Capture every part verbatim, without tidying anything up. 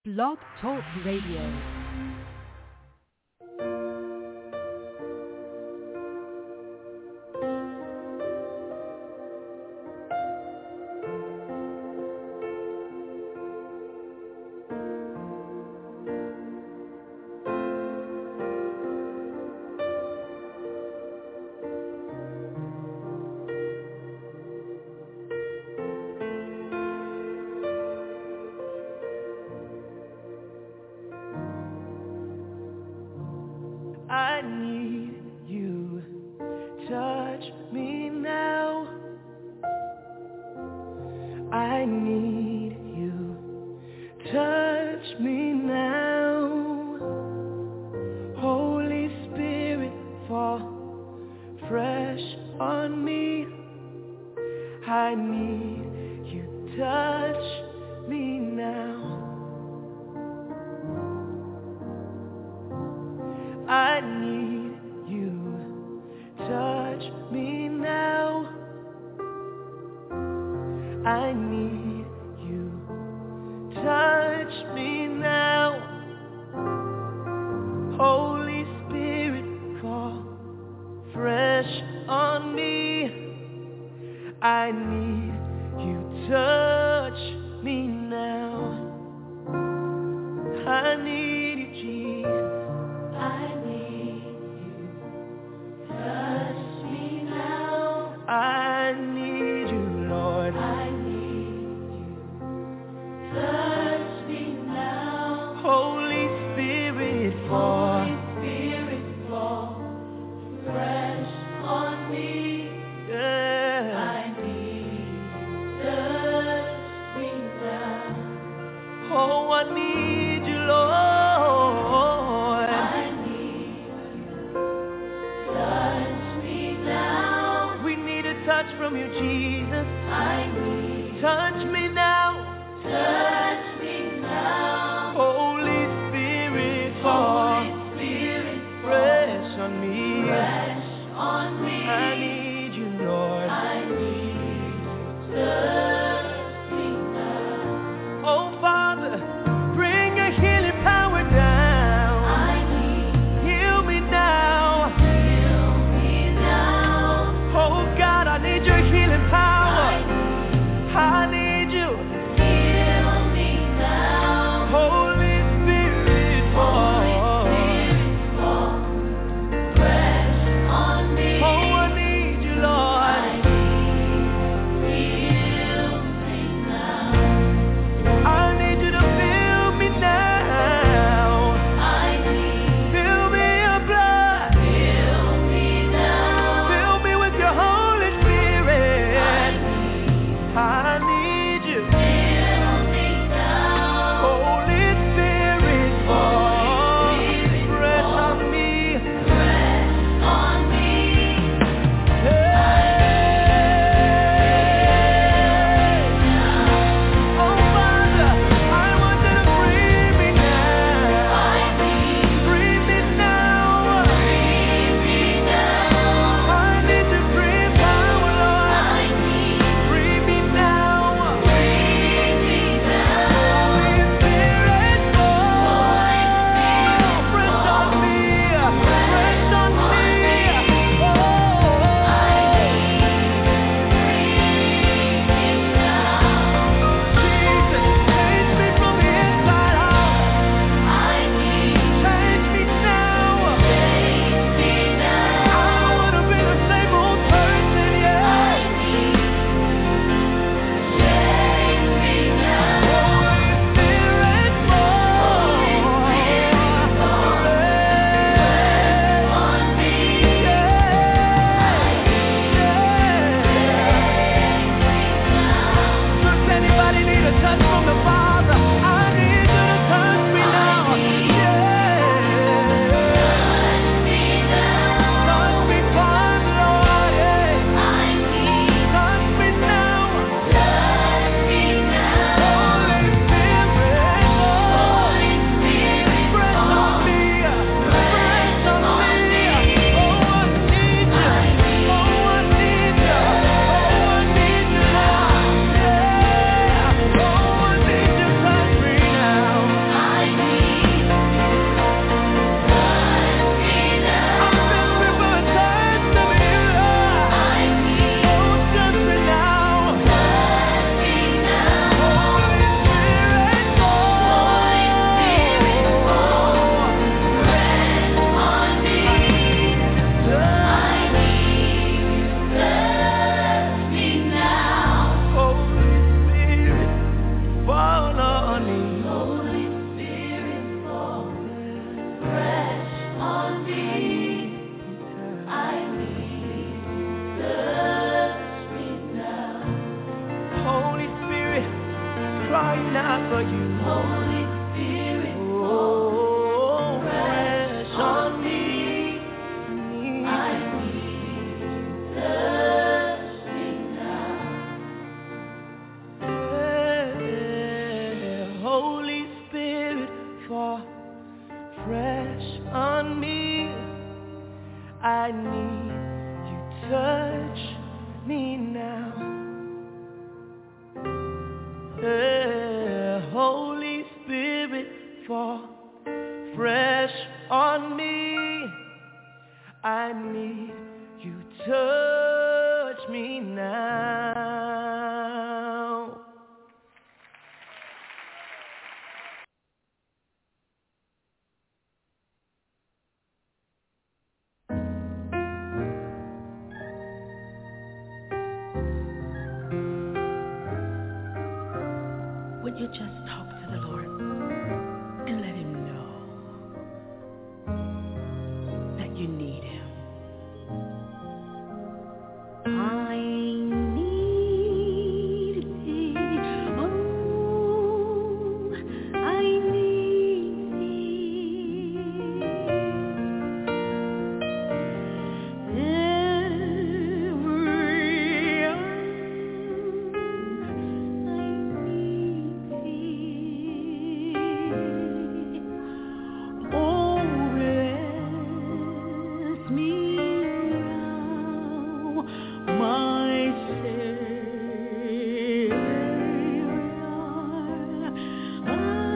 Blog Talk Radio. I need you, touch me now. I need you, touch me now. Holy Spirit, fall fresh on me. I need you, touch me now. I need you, touch me now. I need you, touch me now. Holy Spirit, fall fresh on me. I need you, touch me now. I need you, Jesus. I need you, touch me now. I need you, Lord. I need you, touch me now. Holy Spirit, fall. Holy Spirit, fall fresh on me. Yeah. I need you, touch me now. Oh, I need you, Lord. Touch from you, Jesus. I need. Touch me now. Touch me now. Holy Spirit, fall. Holy Spirit, fresh on me. Fresh on me. I need you, Lord. I need you. Touch me now. Oh, Father, bring a healing power. Holy Spirit, fall fresh on me. I need you, touch me now. Would you just talk to the Lord and let him know that you need him? I need thee, oh, I need thee. Every hour I need thee. Oh, bless me now, my Savior. I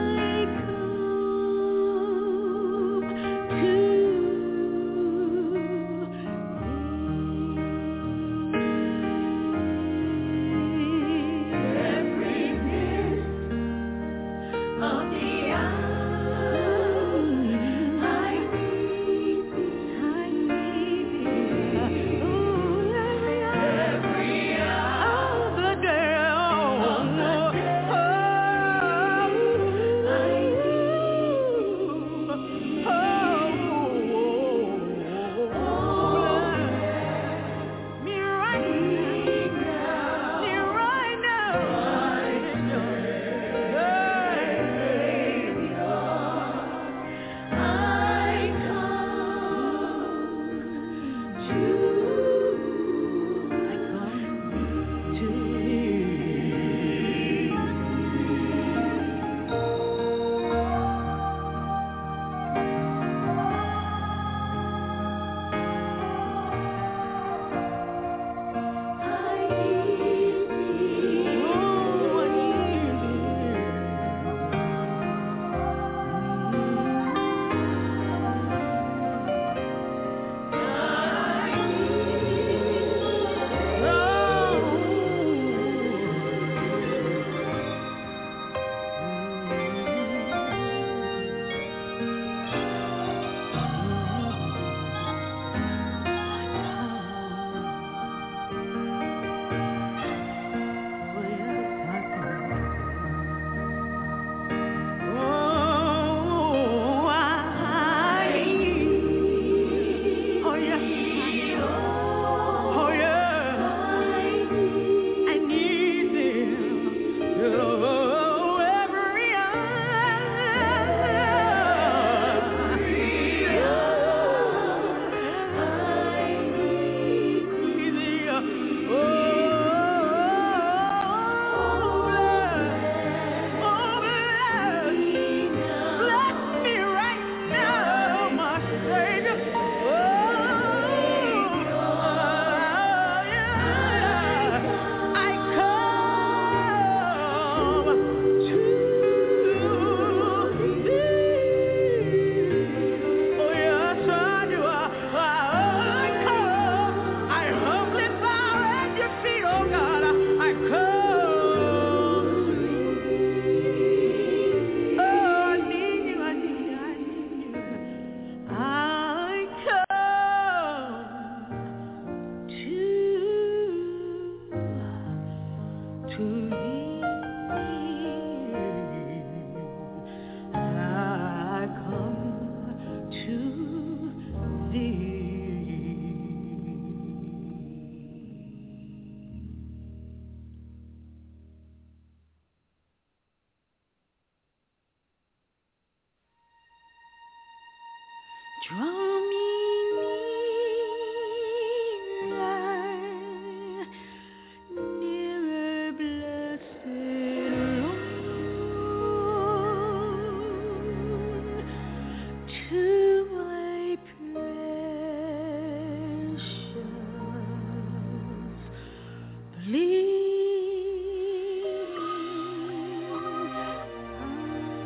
Draw me nearer, nearer, blessed Lord, to my precious bleeding.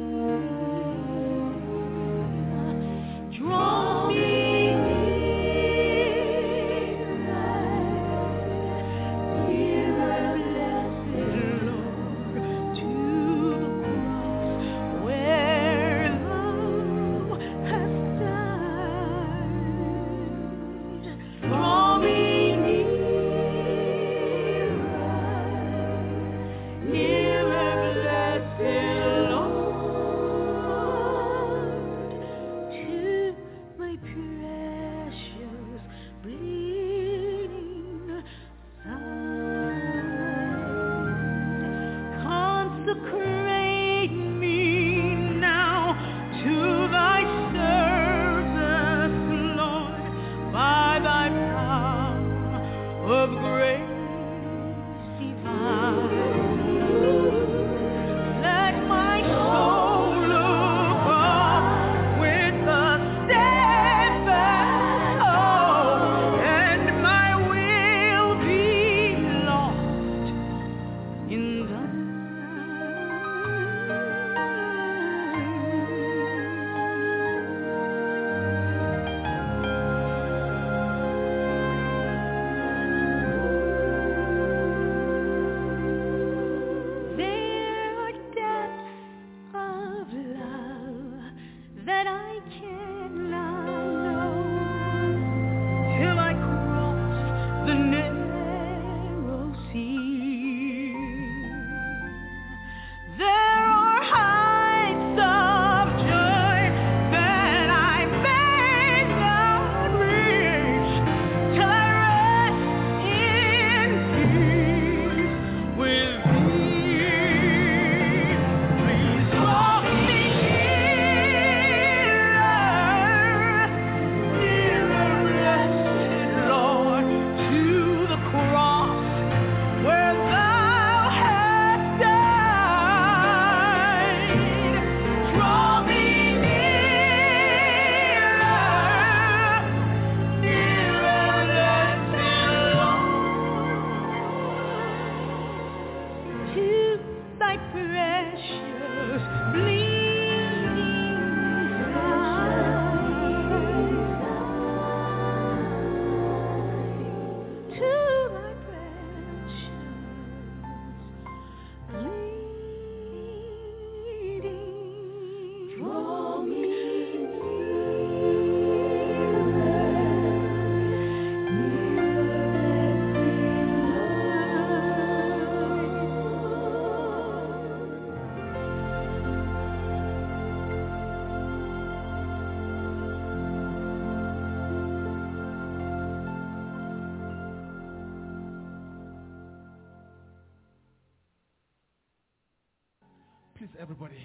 Please, everybody,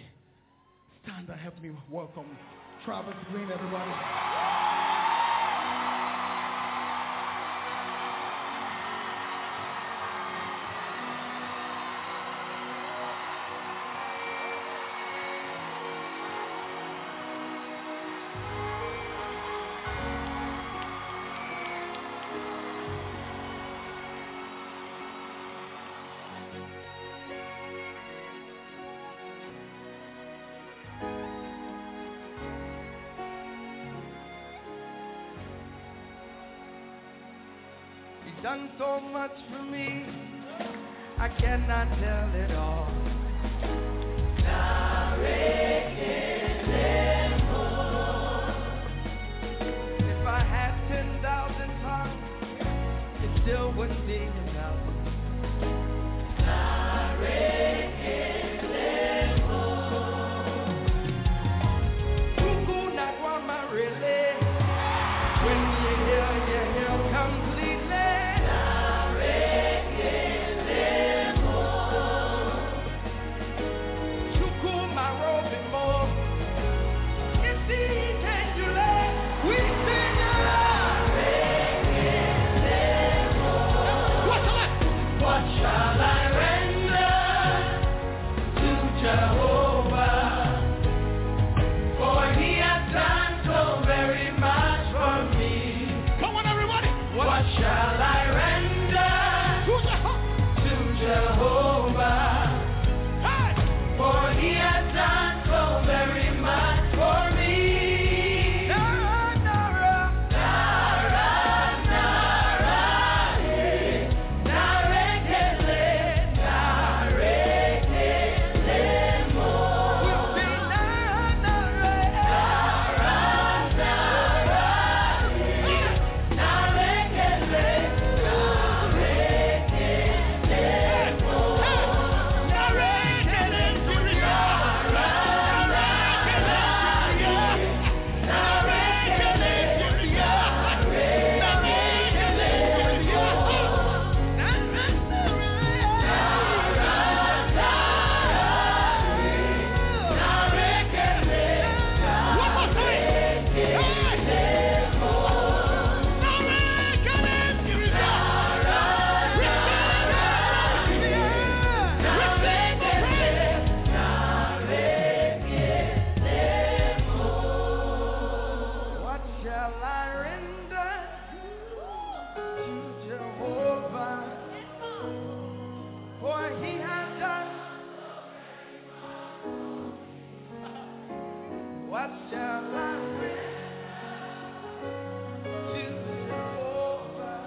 stand and help me welcome Travis Green, everybody. Done so much for me, I cannot tell it all. If I had ten thousand tongues, it still wouldn't be enough. When you hear, you hear completely. What shall I bring to Jehovah?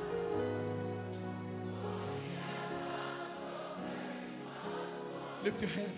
Lift your hands.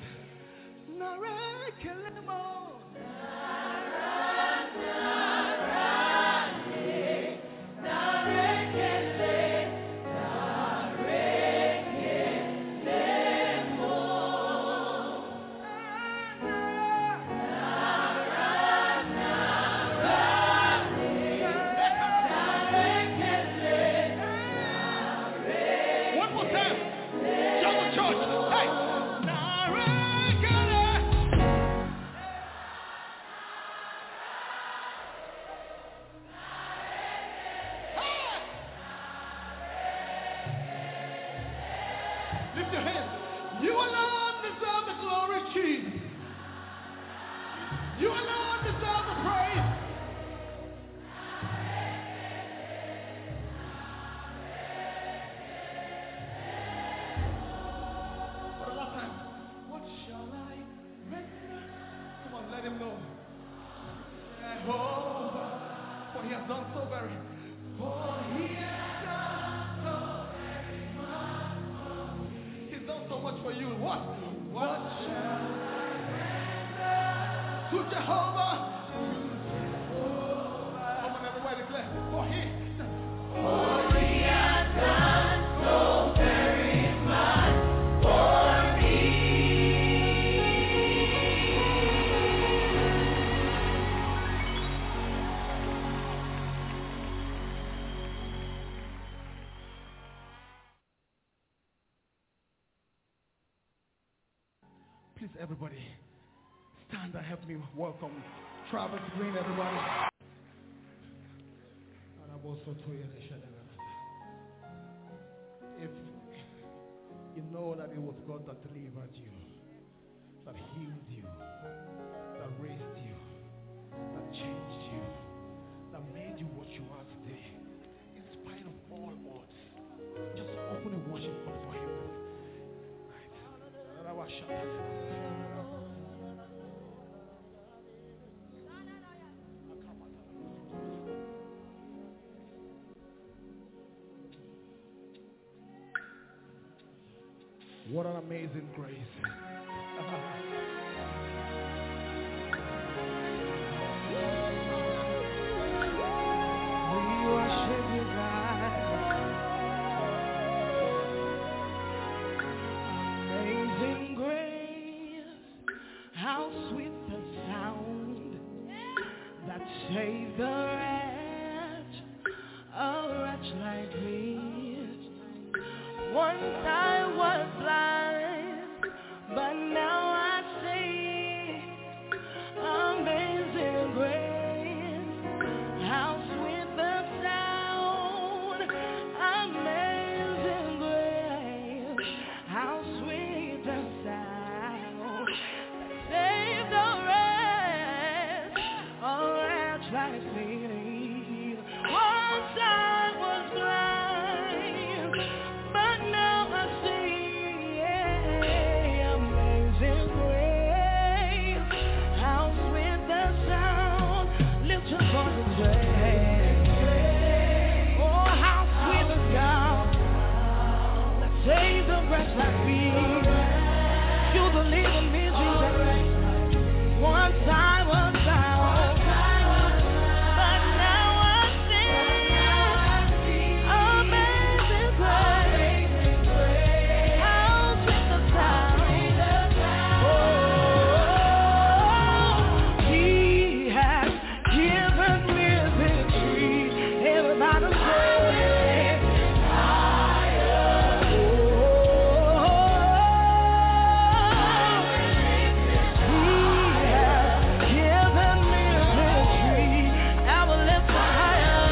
Lift your hands. You alone deserve the glory, Jesus. You alone deserve the praise. For the last time, what shall I render? Come on, let him know. Jehovah, for he has done so very. For he has done so very much. He's done so much for you. What? What shall I render to Jehovah? To Jehovah. Come on, everybody, declare. For he. For he has done so very much for me. Please, everybody, stand and help me welcome Travis Green, everybody. If you know that it was God that delivered you, that healed you, that raised you, that changed you, that made you what you are today, in spite of all odds, just open and worship God for him. What an amazing grace. We worship you, God. Amazing grace, how sweet the sound that saved a wretch, a wretch like me. Once I was blind, but now I see. Amazing grace, how sweet the sound. Amazing grace, how sweet the sound. Saved a wretch, a wretch like me. Once I was blind, but now I see. Amazing grace, how sweet the sound. Lift your voice and say, oh, how sweet the sound that saved a wretch like me. You believe in me, Jesus. Once I was bound, but now I see. Amazing grace, how sweet the sound. Oh, he has given me victory. Everybody say, higher. Oh, he has given me victory. I will lift higher.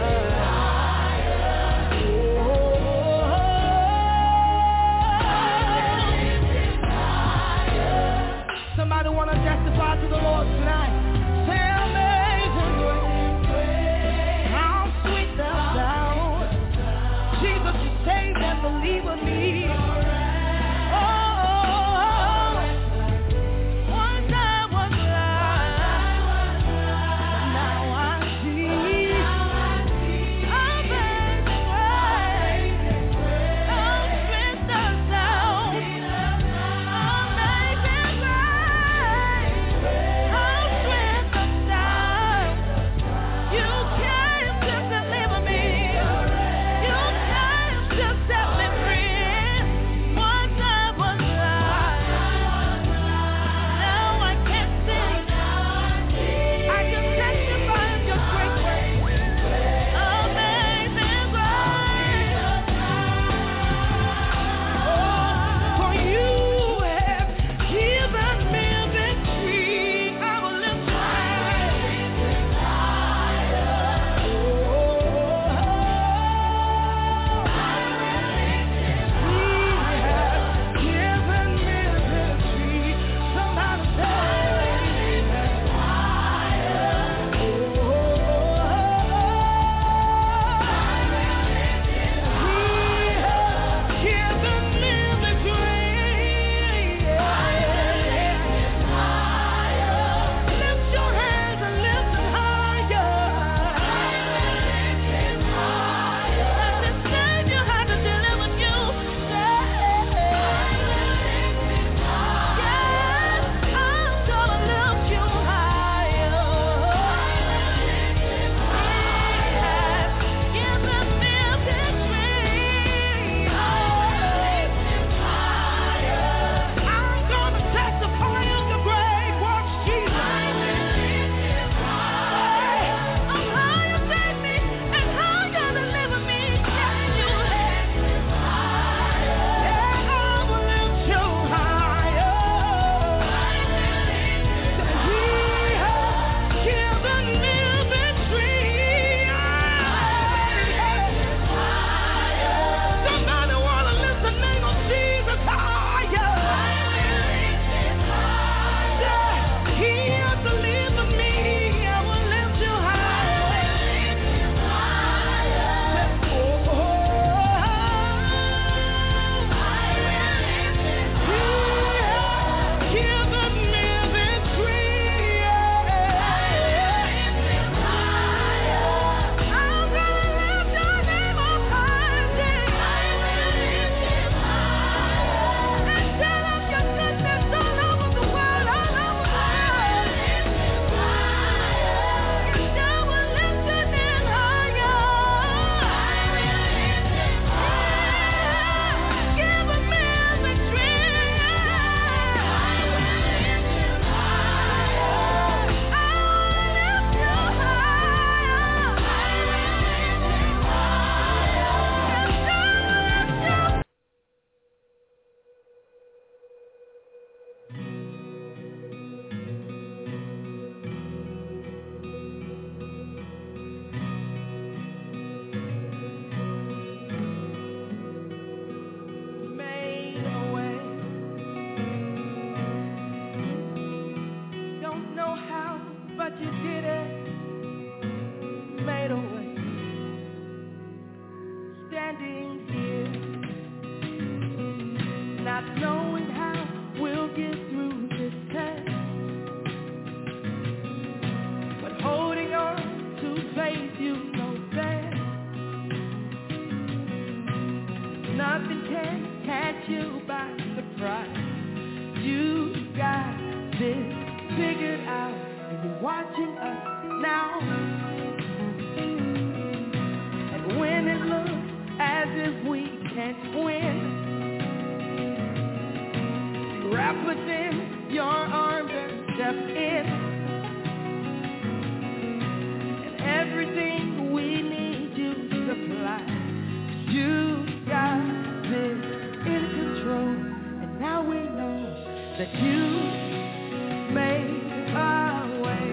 Somebody want to testify to the Lord tonight. Say, amazing grace, how sweet the sound. Jesus, you saved and believe in me. Oh, once I was blind, figured out, and you're watching us now. And when it looks as if we can't win, wrap within your arms and step in. And everything we need you to supply, you got this in control. And now we know that you made our way.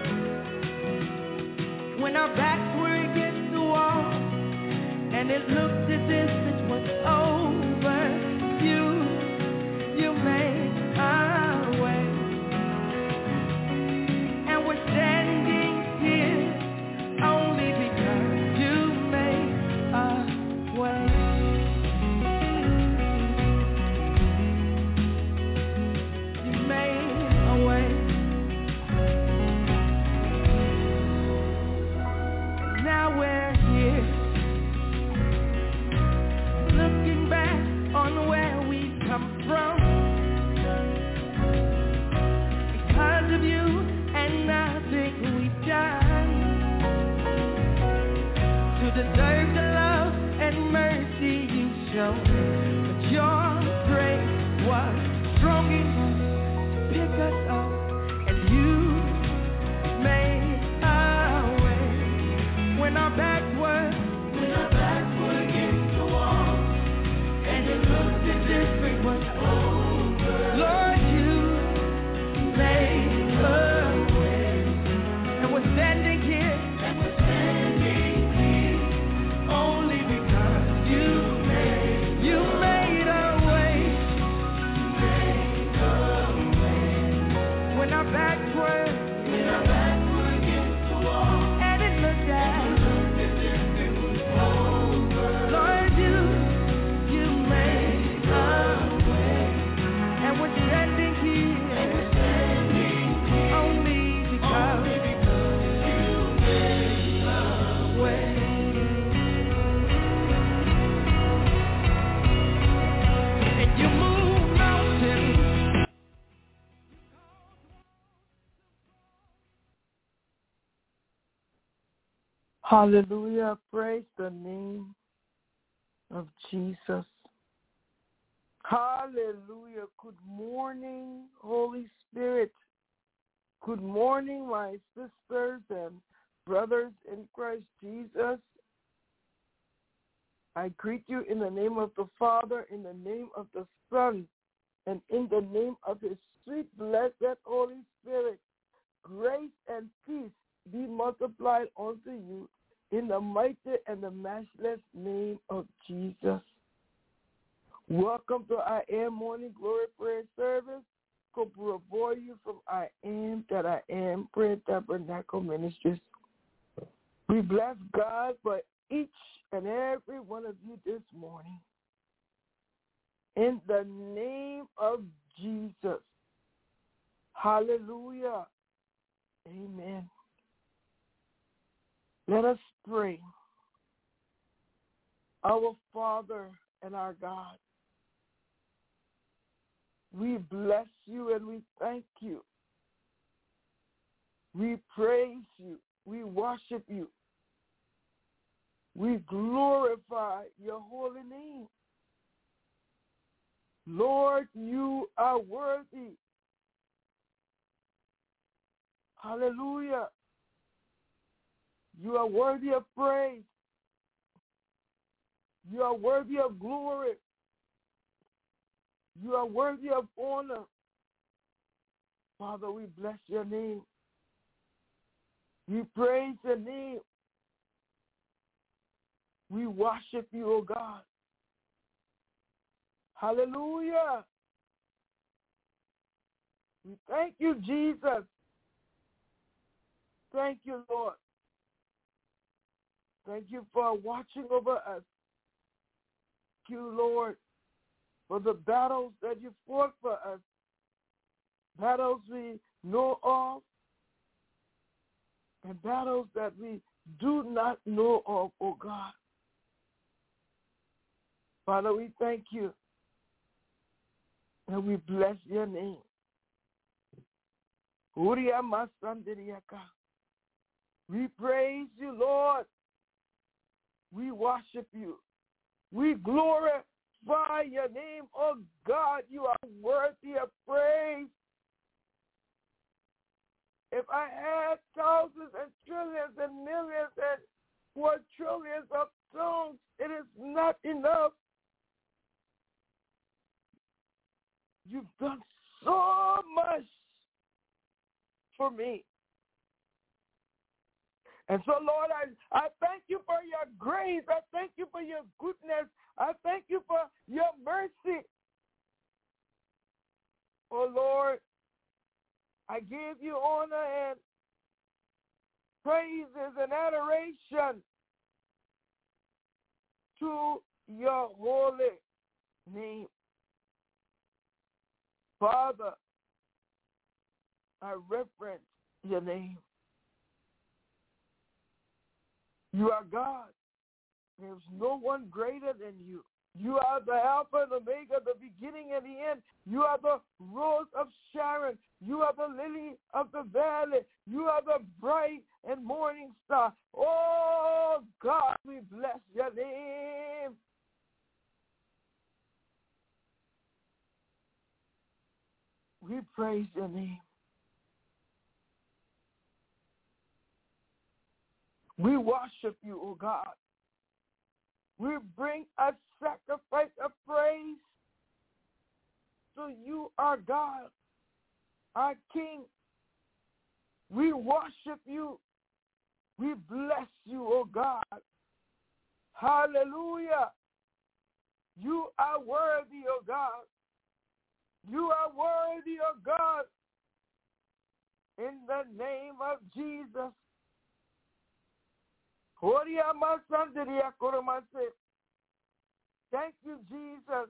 When our backs were against the wall and it looked as if it was over, you You made our way, and we're standing here only because you made our way. You made a way. And now we're here, looking back on where we come from. Because of you and nothing we've done to deserve the love and mercy you showed. But your grace was strong enough to pick us up, and you made our way. When our backs were, when our backs were against the wall, and it looked as if it was over, Lord, you made a way. And we're standing here, and we're standing here only because you made, you made a way. You made a way. When our backs were, when our backs were against the wall, and it looked as, it looked as if it was over, Lord, you, you made a way. And we're standing here, and we're standing here only because, only because you made a way. And you move mountains. Hallelujah. Praise the name of Jesus. Hallelujah. Good morning, Holy Spirit. Good morning, my sisters and brothers in Christ Jesus. I greet you in the name of the Father, in the name of the Son, and in the name of his sweet, blessed Holy Spirit. Grace and peace be multiplied unto you in the mighty and the matchless name of Jesus. Welcome to I Am Morning Glory Prayer Service. Corporal boy you from I Am That I Am Prayer Tabernacle Ministries. We bless God for each and every one of you this morning. In the name of Jesus. Hallelujah. Amen. Let us pray. Our Father and our God, we bless you and we thank you. We praise you. We worship you. We glorify your holy name. Lord, you are worthy. Hallelujah. You are worthy of praise. You are worthy of glory. You are worthy of honor. Father, we bless your name. We praise your name. We worship you, O God. Hallelujah. We thank you, Jesus. Thank you, Lord. Thank you for watching over us. Thank you, Lord, for the battles that you fought for us. Battles we know of and battles that we do not know of, oh God. Father, we thank you and we bless your name. We praise you, Lord. We worship you. We glorify your name, oh God. You are worthy of praise. If I had thousands and trillions and millions and quadrillions of tongues, it is not enough. You've done so much for me. And so, Lord, I, I thank you for your grace. I thank you for your goodness. I thank you for your mercy. Oh, Lord, I give you honor and praises and adoration to your holy name. Father, I reverence your name. You are God. There's no one greater than you. You are the Alpha and Omega, the beginning and the end. You are the Rose of Sharon. You are the Lily of the Valley. You are the bright and morning star. Oh, God, we bless your name. We praise your name. We worship you, O God. We bring a sacrifice of praise to you, our God, our King. We worship you. We bless you, O God. Hallelujah. You are worthy, O God. You are worthy, O God. In the name of Jesus. Thank you, Jesus.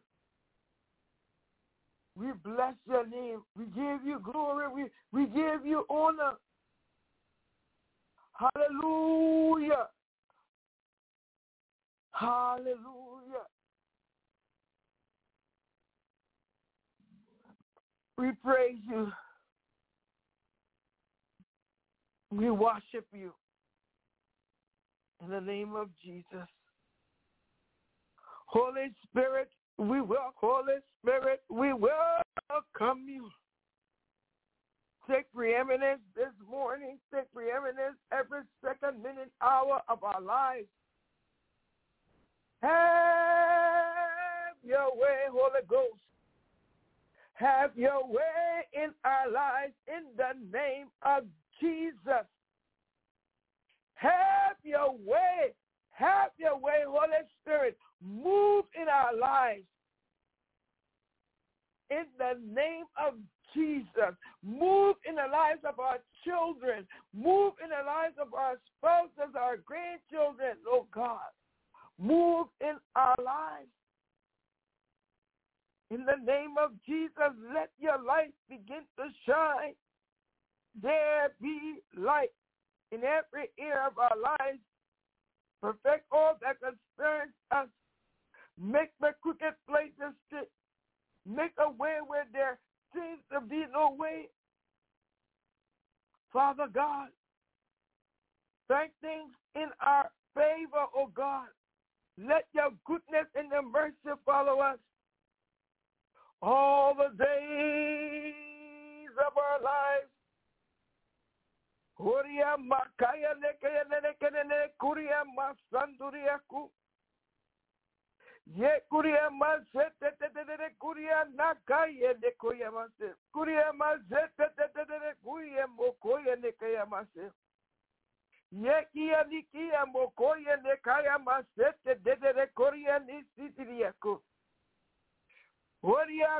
We bless your name. We give you glory. We, we give you honor. Hallelujah. Hallelujah. We praise you. We worship you. In the name of Jesus. Holy Spirit, we welcome. Holy Spirit, we welcome you. Take preeminence this morning. Take preeminence every second, minute, hour of our lives. Have your way, Holy Ghost. Have your way in our lives in the name of Jesus. Have your way. Have your way, Holy Spirit. Move in our lives. In the name of Jesus. Move in the lives of our children. Move in the lives of our spouses, our grandchildren, oh God. Move in our lives. In the name of Jesus, let your light begin to shine. There be light in every area of our lives. Perfect all that concerns us. Make the crooked places straight. Make a way where there seems to be no way. Father God, thank things in our favor, oh God. Let your goodness and your mercy follow us all the days of our lives. Kuria makaya nekaya nekene kuria masanduriaku. Ye kuria masete tete kuria nakaya nekoya mase. Kuria masete tete kuria mokoya nekaya mase. Ye kia nikia mokoya nekaya masete tete kuria nisitiriaku. We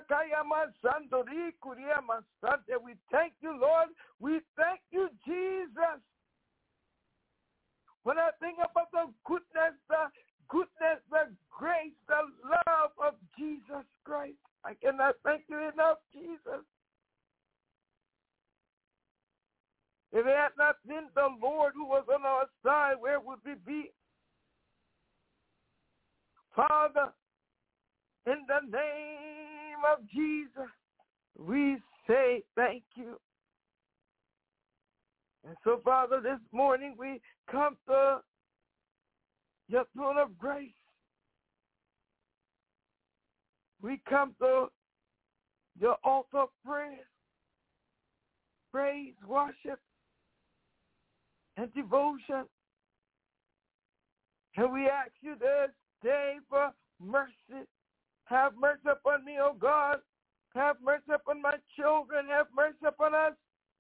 thank you, Lord. We thank you, Jesus. When I think about the goodness, the goodness, the grace, the love of Jesus Christ, I cannot thank you enough, Jesus. If it had not been the Lord who was on our side, where would we be? Father, in the name of Jesus, we say thank you. And so, Father, this morning we come to your throne of grace. We come to your altar of prayer, praise, worship, and devotion. And we ask you this day for mercy. Have mercy upon me, O God. Have mercy upon my children. Have mercy upon us.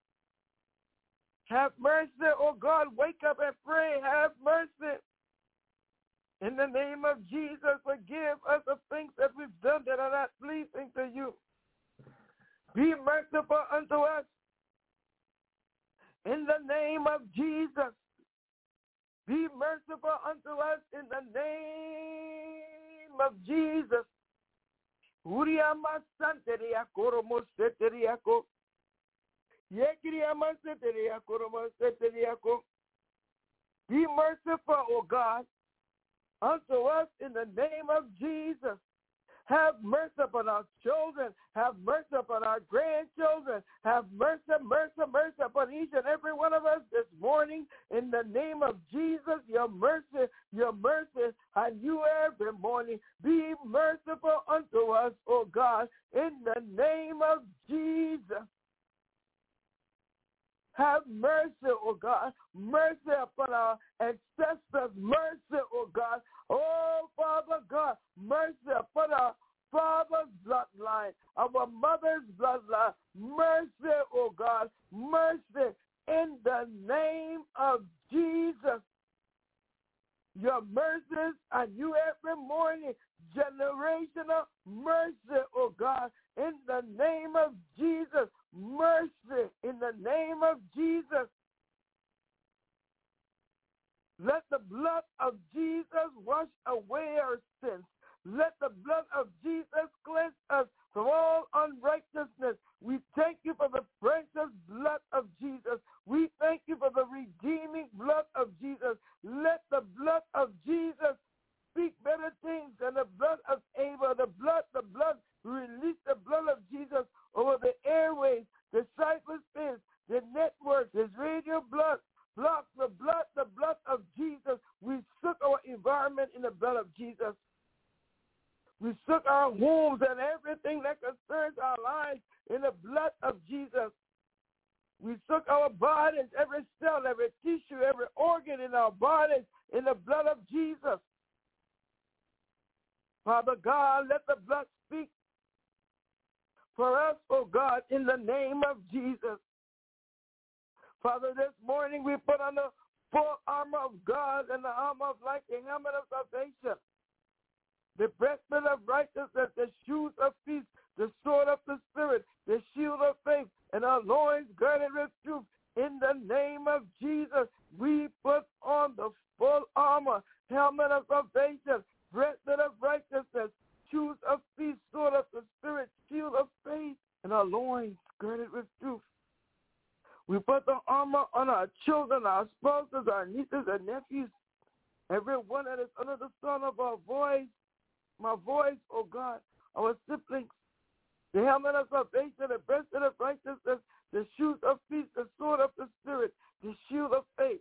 Have mercy, O God. Wake up and pray. Have mercy. In the name of Jesus, forgive us of things that we've done that are not pleasing to you. Be merciful unto us. In the name of Jesus, be merciful unto us in the name of Jesus. Be merciful, O God, unto us in the name of Jesus. Have mercy upon our children. Have mercy upon our grandchildren. Have mercy, mercy, mercy upon each and every one of us this morning. In the name of Jesus, your mercy, your mercy, and you every morning. Be merciful unto us, O God, in the name of Jesus. Have mercy, O God. Mercy upon our ancestors. Mercy, O God. Oh, Father God, mercy upon our father's bloodline, our mother's bloodline. Mercy, O God. Mercy in the name of Jesus. Your mercies are new every morning. Generational mercy, O God, in the name of Jesus. Mercy in the name of Jesus. Let the blood of Jesus wash away our sins. Let the blood of Jesus cleanse us from all unrighteousness. We thank you for the precious blood of Jesus. We thank you for the redeeming blood of Jesus. Let the blood of Jesus speak better things than the blood of Abel. The blood, the blood, release the blood of Jesus over the airways, the cyberspace, the networks, the radio blood. Block the blood, the blood of Jesus. We soak our environment in the blood of Jesus. We soak our homes and everything that concerns our lives in the blood of Jesus. We soak our bodies, every cell, every tissue, every organ in our bodies in the blood of Jesus. Father God, let the blood speak for us, oh God, in the name of Jesus. Father, this morning we put on the full armor of God and the armor of light, the helmet of salvation, the breastplate of righteousness, the shoes of peace, the sword of the Spirit, the shield of faith, and our loins girded with truth. In the name of Jesus, we put on the full armor, helmet of salvation, breastplate of righteousness, shoes of peace, sword of the Spirit, shield of faith, and our loins girded with truth. We put the armor on our children, our spouses, our nieces and nephews, everyone that is under the sound of our voice, my voice, oh God, our siblings, the helmet of salvation, the breastplate of righteousness, the shoes of peace, the sword of the Spirit, the shield of faith,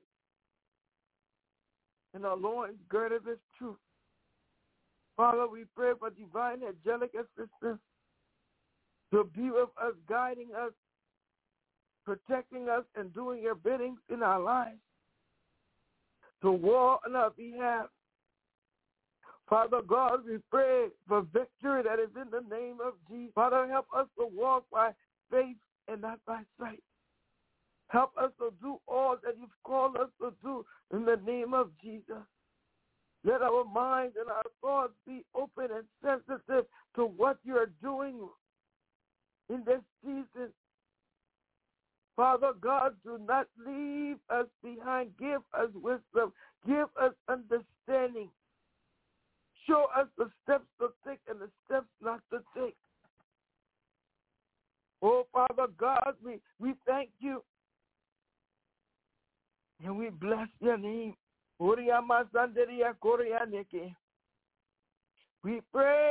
and our loins girded with truth. Father, we pray for divine angelic assistance to be with us, guiding us, protecting us, and doing your bidding in our lives, to war on our behalf. Father God, we pray for victory that is in the name of Jesus. Father, help us to walk by faith and not by sight. Help us to do all that you've called us to do in the name of Jesus. Let our minds and our thoughts be open and sensitive to what you're doing in this season. Father God, do not leave us behind. Give us wisdom. Give us understanding. Show us the steps to take and the steps not to take. Oh, Father God, we, we thank you. And we bless your name. We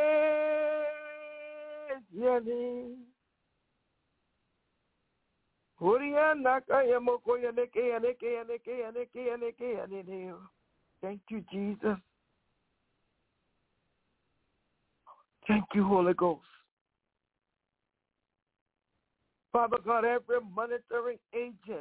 praise your name. Thank you, Jesus. Thank you, Holy Ghost. Father God, every monitoring agent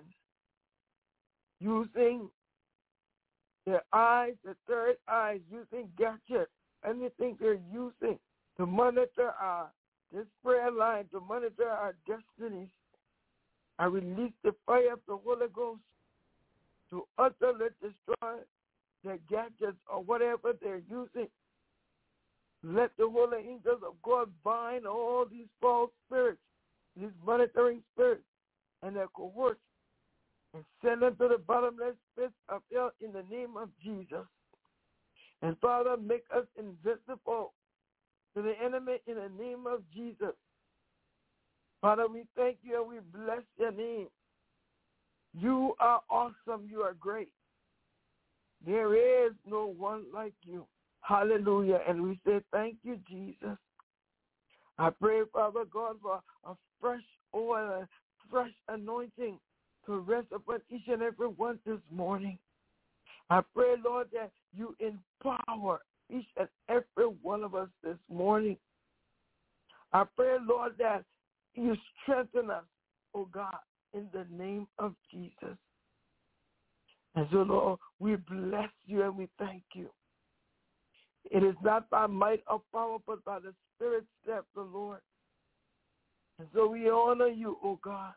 using their eyes, the third eyes, using gadgets, anything they're using to monitor our this prayer line, to monitor our destinies, I release the fire of the Holy Ghost to utterly destroy their gadgets or whatever they're using. Let the holy angels of God bind all these false spirits, these monitoring spirits, and their cohorts, and send them to the bottomless pit of hell in the name of Jesus. And Father, make us invisible to the enemy in the name of Jesus. Father, we thank you and we bless your name. You are awesome. You are great. There is no one like you. Hallelujah. And we say thank you, Jesus. I pray, Father God, for a fresh oil, a fresh anointing to rest upon each and every one this morning. I pray, Lord, that you empower each and every one of us this morning. I pray, Lord, that you strengthen us, oh God, in the name of Jesus. And so, Lord, we bless you and we thank you. It is not by might or power, but by the Spirit, saith the Lord. And so we honor you, oh God.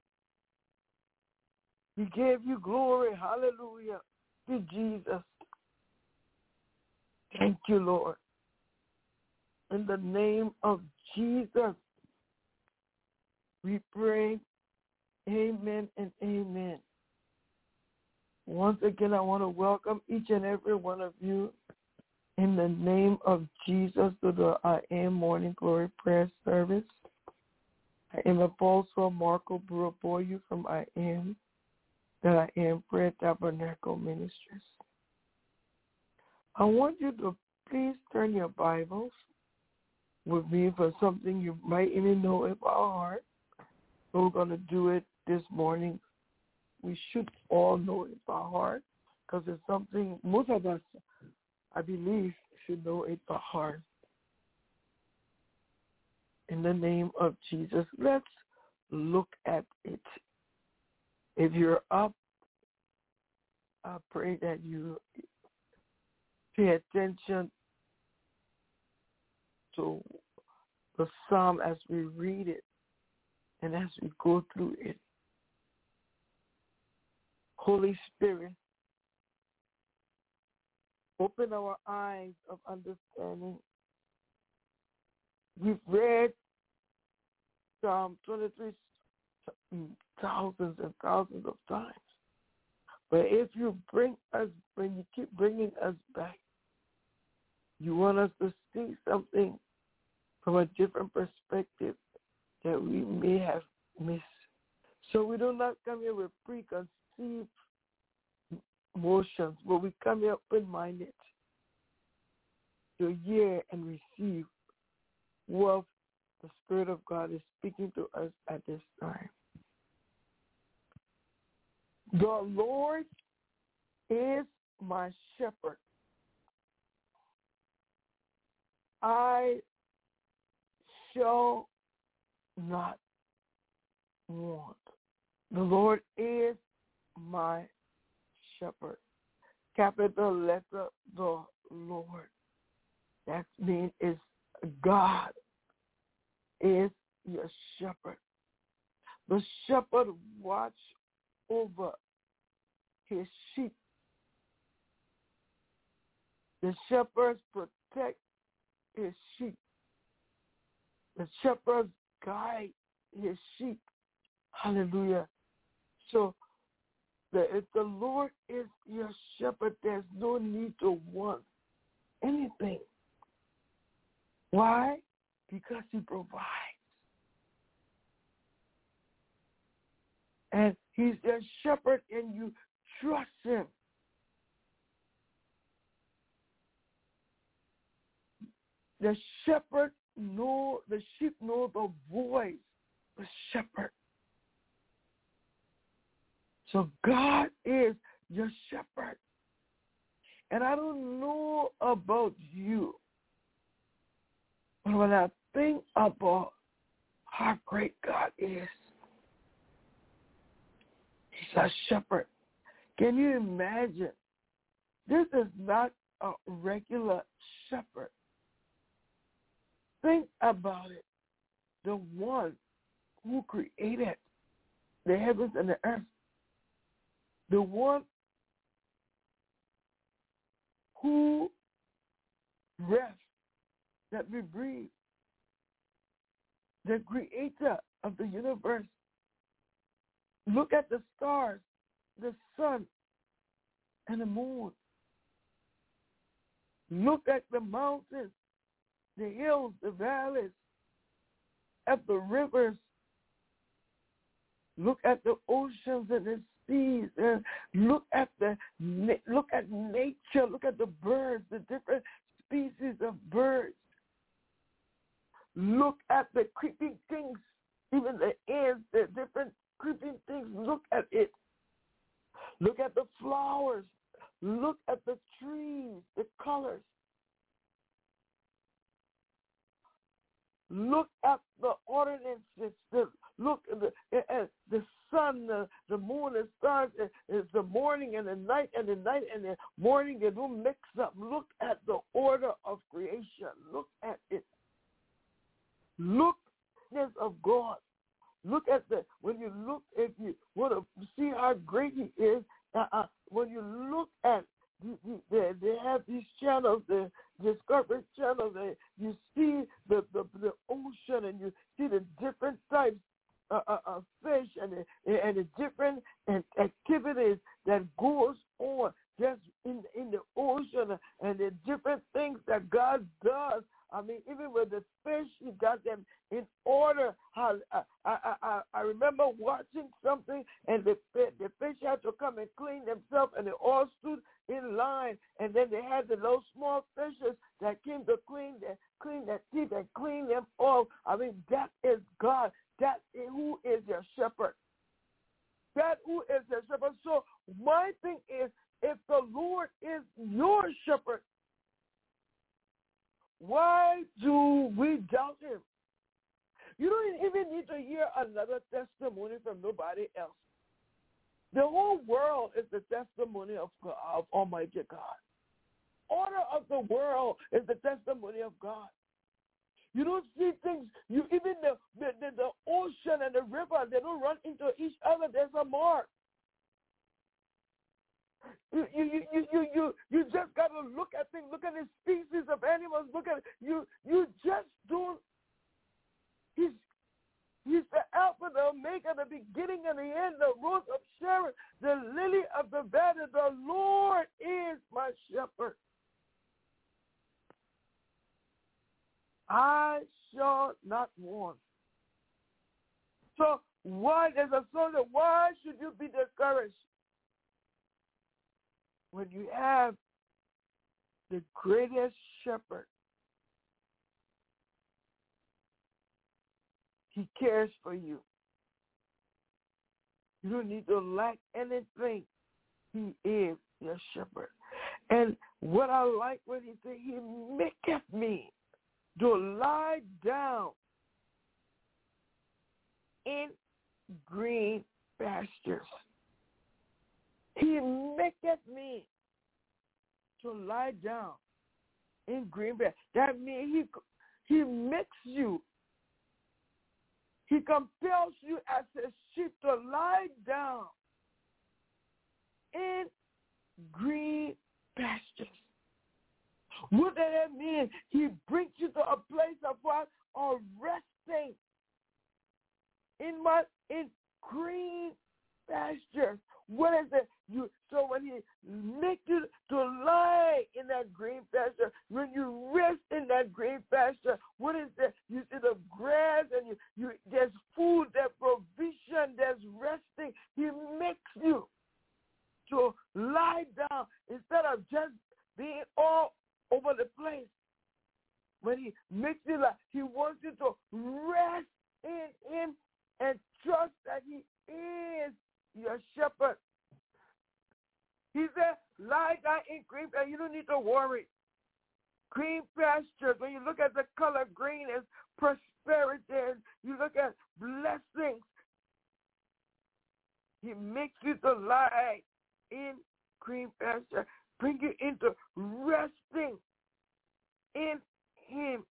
We give you glory, hallelujah, to Jesus. Thank you, Lord. In the name of Jesus, we pray, amen and amen. Once again, I want to welcome each and every one of you in the name of Jesus to the I Am Morning Glory Prayer Service. I am Apostle Marco Buraboyu from I Am, that I Am Prayer Tabernacle Ministries. I want you to please turn your Bibles with me for something you might even know in our heart. We're going to do it this morning. We should all know it by heart because it's something most of us, I believe, should know it by heart. In the name of Jesus, let's look at it. If you're up, I pray that you pay attention to the psalm as we read it and as we go through it. Holy Spirit, open our eyes of understanding. We've read Psalm twenty-three thousands and thousands of times. But if you bring us, when you keep bringing us back, you want us to see something from a different perspective that we may have missed. So we do not come here with preconceived emotions, but we come here open-minded to hear and receive what the Spirit of God is speaking to us at this time. The Lord is my shepherd. I shall not want. The Lord is my shepherd. Capital letter, the Lord. That means is God is your shepherd. The shepherd watch over his sheep. The shepherds protect his sheep. The shepherds guide his sheep. Hallelujah. So the, if the Lord is your shepherd, there's no need to want anything. Why? Because he provides. And he's your shepherd and you trust him. The shepherd know, the sheep know the voice, the shepherd. So God is your shepherd. And I don't know about you, but when I think about how great God is, He's a shepherd. Can you imagine? This is not a regular shepherd. Think about it. The one who created the heavens and the earth, the one who breath that we breathe, the creator of the universe. Look at the stars, the sun, and the moon. Look at the mountains, the hills, the valleys, at the rivers. Look at the oceans and the seas, and look at the look at nature. Look at the birds, the different species of birds. Look at the creeping things, even the ants, the different creeping things. Look at it. Look at the flowers. Look at the trees, the colors. Look at the ordinances. The, look at the, at the sun, the, the moon, the stars. It's the morning and the night and the night and the morning. They don't mix up. Look at the order of creation. Look at it. Look at of God. Look at the, when you look, if you want to see how great He is, uh, uh, when you look at, the, the, they, they have these channels, the Discovery Channel, they, you see the, the, the ocean and you see the different types uh, uh, of fish and the, and the different activities that goes on just in, in the ocean and the different things that God does. I mean, even with the fish, He got them in order. How I, I, I, I remember watching something, and the the fish had to come and clean themselves, and they all stood in line. And then they had the little small fishes that came to clean their clean their teeth and clean them off. I mean, that is God. That is who is your shepherd. That who is your shepherd. So my thing is, if the Lord is your shepherd, why do we doubt Him? You don't even need to hear another testimony from nobody else. The whole world is the testimony of, God, of Almighty God. Order of the world is the testimony of God. You don't see things. You even the the, the, the ocean and the river, they don't run into each other. There's a mark. You you you you you you just gotta look at things. Look at the species of animals. Look at you. You just don't. He's he's the Alpha, the Omega, the beginning and the end, the Rose of Sharon, the Lily of the Valley. The Lord is my shepherd. I shall not want. So why there's a song that why should you be discouraged? When you have the greatest shepherd, He cares for you. You don't need to lack anything. He is your shepherd. And what I like when He said, He maketh me to lie down in green pastures. He maketh me to lie down in green pastures. That means he, he makes you. He compels you as a sheep to lie down in green pastures. What does that mean? He brings you to a place of what? Of resting in my in green pastures. What is it? You so when He makes you to lie in that green pasture, when you rest in that green pasture, what is that? You see the grass and you, you there's food, there's provision, there's resting. He makes you to lie down instead of just being all over the place. When He makes you like, He wants you to rest in Him and trust that He is your shepherd. He said, lie down in green pasture. You don't need to worry. Green pastures, when you look at the color green, is prosperity. And you look at blessings. He makes you to lie in green pasture. Bring you into resting in him.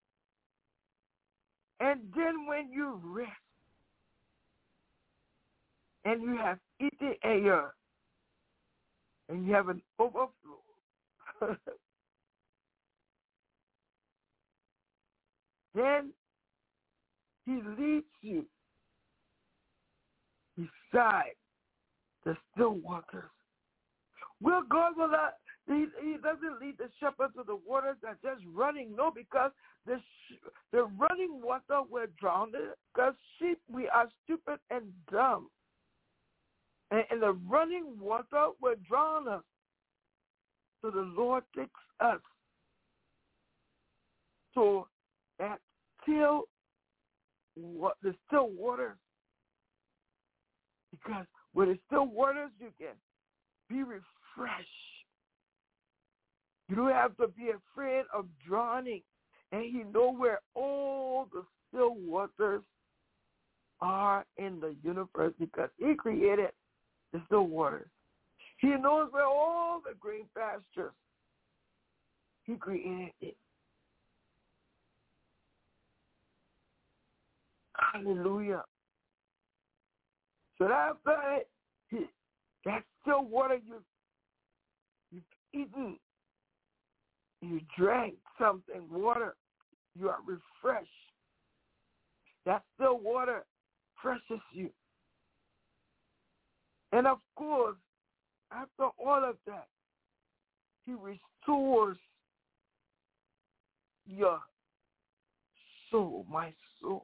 And then when you rest and you have eaten and you and you have an overflow, then he leads you beside the still waters. Well, God will not, he, he doesn't lead the shepherd to the waters that are just running. No, because the the running water we're drowned in, because sheep, we are stupid and dumb. And in the running water will drown us. So the Lord takes us to that still, what the still waters. Because with the still waters, you can be refreshed. You don't have to be afraid of drowning. And he knows where all the still waters are in the universe because he created the still waters. He knows where all the green pastures, he created it. Hallelujah. So after it, that still water you, you've eaten, you drank something, water, you are refreshed. That still water refreshes you. And of course, after all of that, he restores your soul, my soul.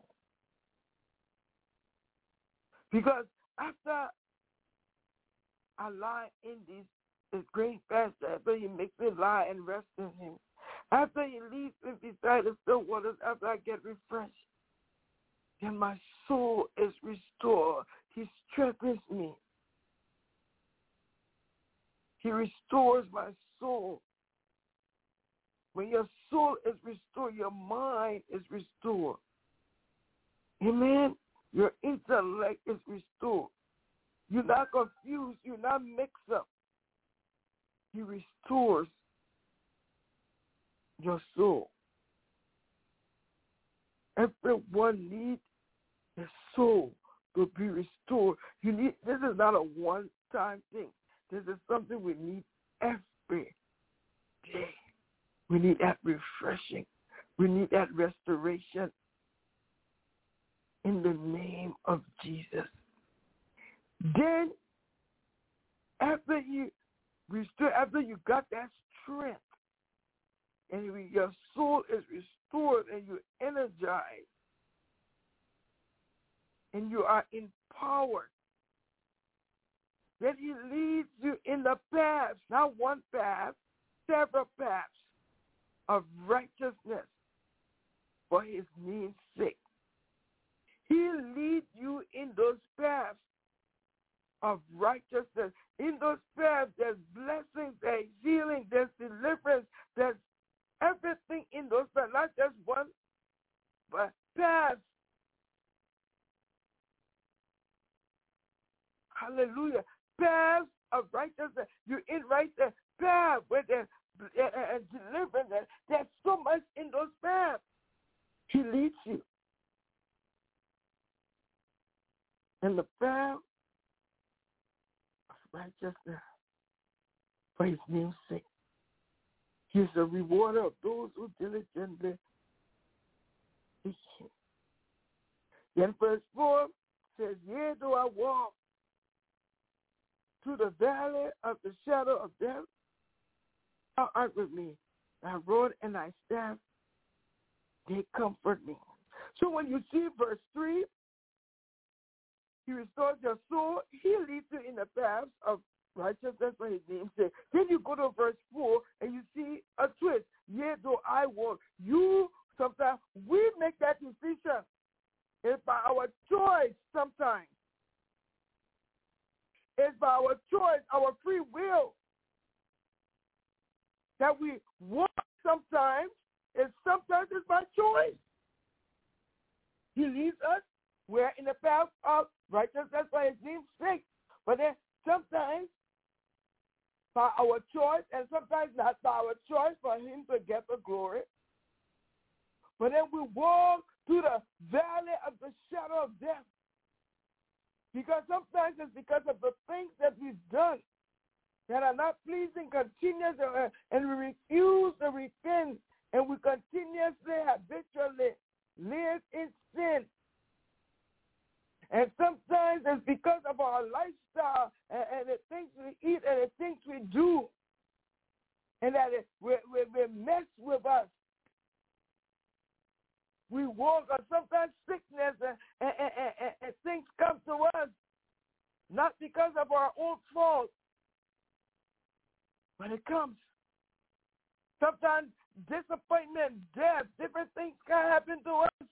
Because after I lie in these this great fast, after he makes me lie and rest in him, after he leads me beside the still waters, after I get refreshed, then my soul is restored. He strengthens me. He restores my soul. When your soul is restored, your mind is restored. Amen? Your intellect is restored. You're not confused. You're not mixed up. He restores your soul. Everyone needs their soul to be restored. You need. This is not a one-time thing. This is something we need every day. We need that refreshing. We need that restoration in the name of Jesus. Then, after you restore, after you got that strength, and your soul is restored, and you're energized, and you are empowered, then he leads you in the paths, not one path, several paths of righteousness for his name's sake. He leads you in those paths of righteousness. In those paths, there's blessings, there's healing, there's deliverance, there's everything in those paths, not just one, but paths. Hallelujah. Paths of righteousness. You're in right there. Paths where there's uh, deliverance. There's so much in those paths. He leads you. And the path of righteousness for his name's sake. He's the rewarder of those who diligently seek him. Then verse four says, yea, though I walk through the valley of the shadow of death, thou art with me. Thy rod and thy staff, they comfort me. So when you see verse three, he restores your soul. He leads you in the paths of righteousness for his name's sake. Then you go to verse four and you see a twist. Yea, though I walk. You, sometimes, we make that decision. It's by our choice sometimes. it's by our choice, our free will, that we walk sometimes, and sometimes it's by choice. He leads us where in the path of righteousness by his name's sake. But then sometimes by our choice, and sometimes not by our choice, for him to get the glory. But then we walk through the valley of the shadow of death. Because sometimes it's because of the things that we've done that are not pleasing continuously, and we refuse to repent, and we continuously, habitually live in sin. And sometimes it's because of our lifestyle and, and the things we eat and the things we do, and that it, we, we, we mess with us. We walk, or sometimes sickness and, and, and, and, and things come to us, not because of our own fault, but it comes. Sometimes disappointment, death, different things can happen to us.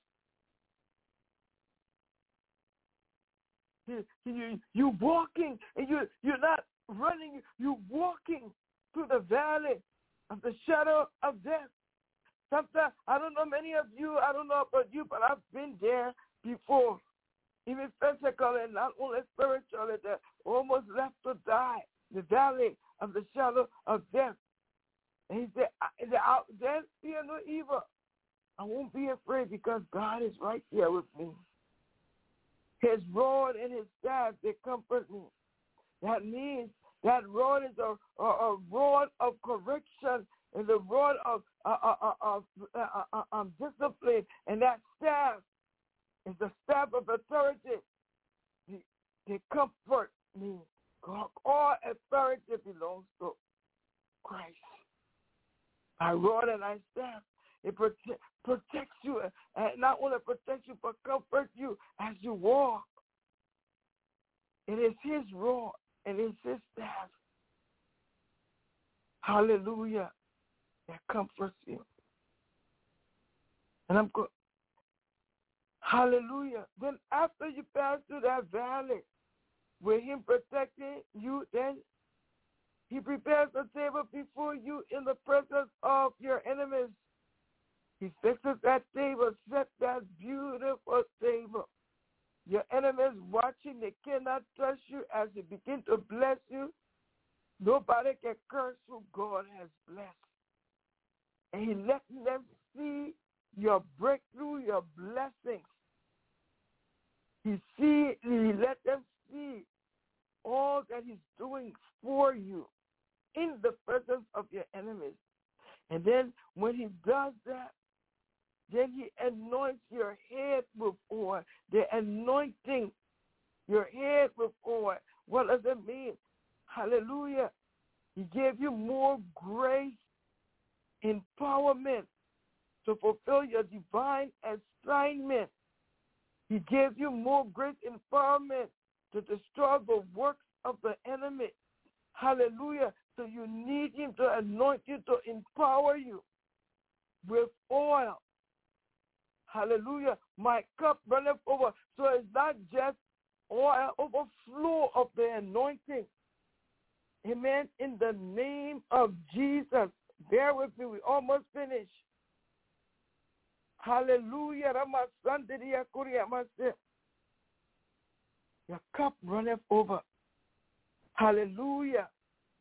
You, you, you're walking, and you, you're not running, you're walking through the valley of the shadow of death. Sometimes, I don't know many of you, I don't know about you, but I've been there before, even physically and not only spiritually, that almost left to die, the valley of the shadow of death. And he said, I, there's fear no evil. I won't be afraid because God is right here with me. His rod and his staff, they comfort me. That means that rod is a, a, a rod of correction, and the rod of, uh, uh, uh, of uh, uh, uh, discipline, and that staff is the staff of authority. They, they comfort me. God, all authority belongs to Christ. My rod and my staff, it prote- protects you, and not only protects you, but comforts you as you walk. It is his rod, and it's his staff. Hallelujah. That comforts you. And I'm going, hallelujah. Then after you pass through that valley, with him protecting you, then he prepares a table before you in the presence of your enemies. He fixes that table, set that beautiful table. Your enemies watching, they cannot touch you as he begin to bless you. Nobody can curse who God has blessed. And he let them see your breakthrough, your blessings. He see, he let them see all that he's doing for you in the presence of your enemies. And then when he does that, then he anoints your head with oil. The anointing your head with oil. What does it mean? Hallelujah. He gave you more grace, empowerment to fulfill your divine assignment. He gave you more grace, empowerment to destroy the works of the enemy. Hallelujah. So you need him to anoint you, to empower you with oil. Hallelujah. My cup runneth over. So it's not just oil, overflow of the anointing. Amen. In the name of Jesus. Bear with me. We almost finished. Hallelujah. Your cup runneth over. Hallelujah.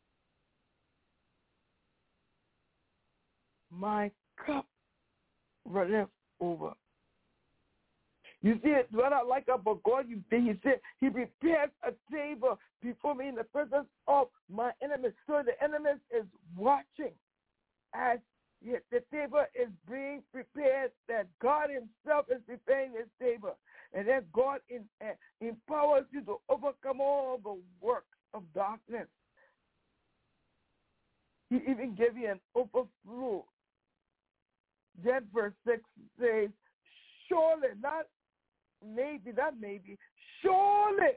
My cup runneth over. You see, what I like about God, he said, he prepares a table before me in the presence of my enemies. So the enemies is watching as the table is being prepared, that God himself is preparing this table. And then God in, uh, empowers you to overcome all the works of darkness. He even gave you an overflow. Then verse six says, surely, not maybe, not maybe, surely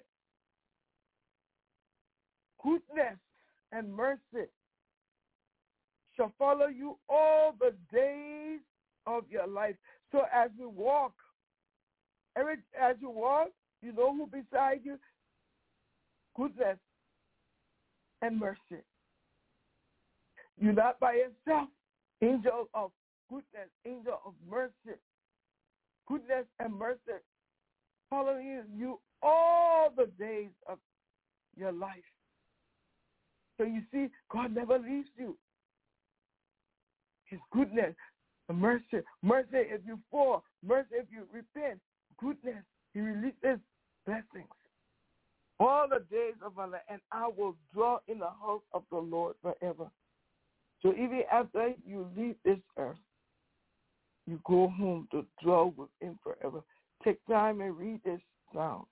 goodness and mercy shall follow you all the days of your life. So as we walk, every, as you walk, you know who beside you? Goodness and mercy. You're not by yourself. Angel of goodness, angel of mercy. Goodness and mercy following you all the days of your life. So you see, God never leaves you. His goodness, mercy, mercy if you fall, mercy if you repent, goodness, he releases blessings all the days of my life, and I will dwell in the house of the Lord forever. So even after you leave this earth, you go home to dwell with him forever. Take time and read this now.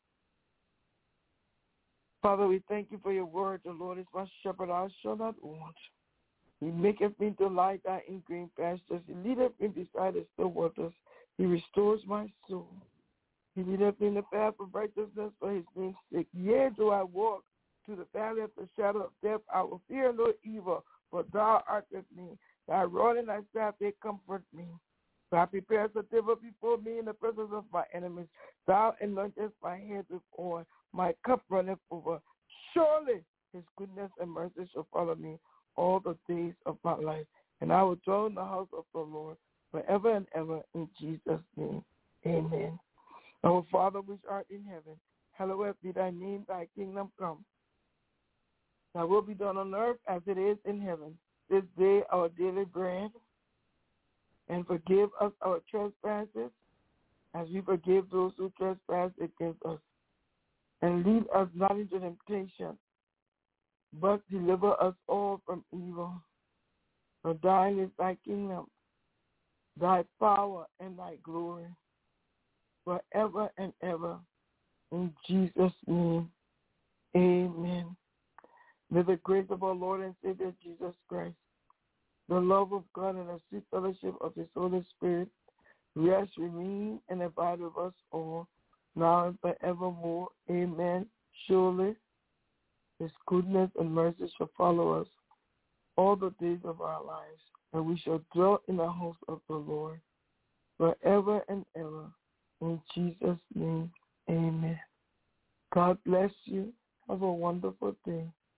Father, we thank you for your word. The Lord is my shepherd, I shall not want. He maketh me to lie down in green pastures. He leadeth me beside the still waters. He restores my soul. He leadeth me in the path of righteousness for his name's sake. Yea, do I walk through the valley of the shadow of death, I will fear no evil, for thou art with me. Thy rod and thy staff, they comfort me. Thou preparest a table before me in the presence of my enemies. Thou anointest my head with oil. My cup runneth over. Surely his goodness and mercy shall follow me all the days of my life, and I will dwell in the house of the Lord forever and ever, in Jesus' name. Amen. Our Father which art in heaven, hallowed be thy name, thy kingdom come. Thy will be done on earth as it is in heaven. This day our daily bread, and forgive us our trespasses, as we forgive those who trespass against us. And lead us not into temptation, but deliver us all from evil. For thine is thy kingdom, thy power, and thy glory, forever and ever. In Jesus' name, amen. May the grace of our Lord and Savior Jesus Christ, the love of God, and the sweet fellowship of his Holy Spirit rest, remain, and abide with us all, now and forevermore. Amen. Surely his goodness and mercy shall follow us all the days of our lives, and we shall dwell in the house of the Lord forever and ever. In Jesus' name, amen. God bless you. Have a wonderful day.